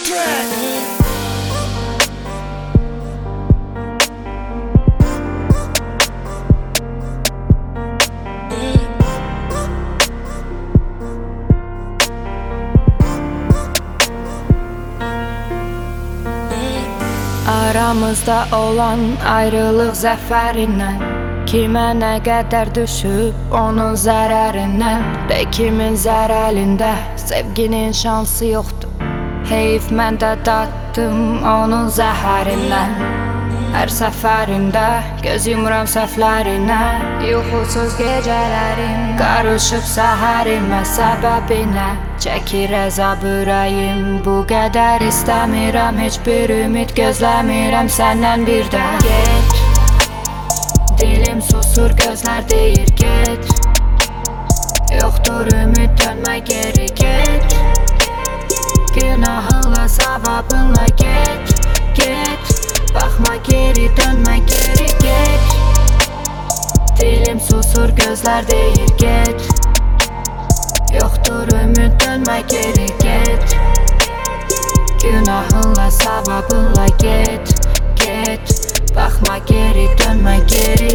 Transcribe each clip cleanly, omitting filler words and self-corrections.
Aramızda olan ayrılıq zəfərindən, kimə nə qədər düşüb onun zərərindən, də kimin zərəlində sevginin şansı yoxdur. Heyf mən də daddım onun zəhərindən. Hər səfərində göz yumuram səhvlərinə, yuxusuz gecələrim qarışıb səhərimə. Səbəbinə çəkir əzab ürəyim, bu qədər istəmirəm, heç bir ümid gözləmirəm səndən bir də. Get, dilim susur, gözlər deyir get, yoxdur ümid, dönmə geri get. Günahınla, savabınla get, get. Baxma geri, dönmə geri get. Dilim susur, gözlər deyir get, yoxdur ümid, dönmə geri get. Günahınla, savabınla get, get. Baxma geri, dönmə geri.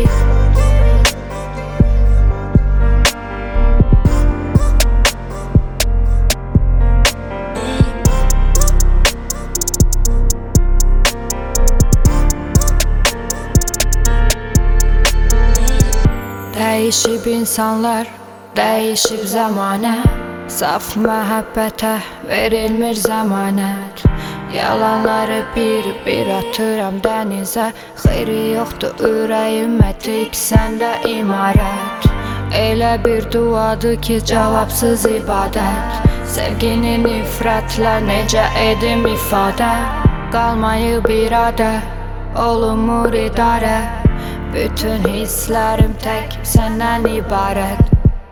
Dəyişib insanlar, dəyişib zamanə, saf məhəbbətə verilmir zəmanət. Yalanları bir atıram dənizə, xeyri yoxdur ürəyimə, tik səndə imarət. Elə bir duadır ki, cavabsız ibadət. Sevgini nifrətlə necə edim ifadə, qalmayıb iradə, olunmur idarə. Bütün hisslərim tək səndən ibarət.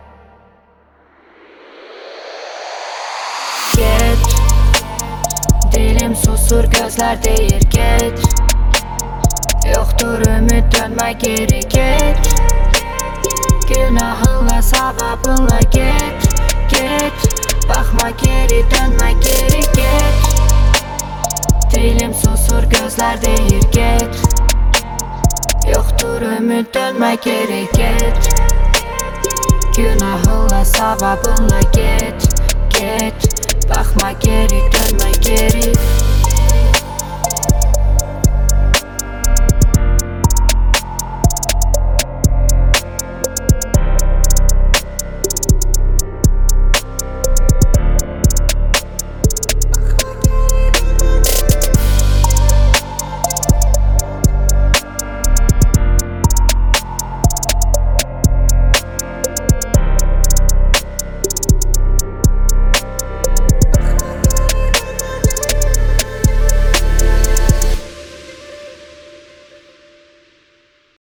Get, dilim susur, gözlər deyir get, yoxdur ümid, dönmə geri get. Günahınla, savabınla get, get. Baxma geri, dönmə geri get. Dilim susur, gözlər deyir get, yoxdur ümid, dönmə geri get. Günahınla, savabınla get, get. Baxma geri, dönmə geri.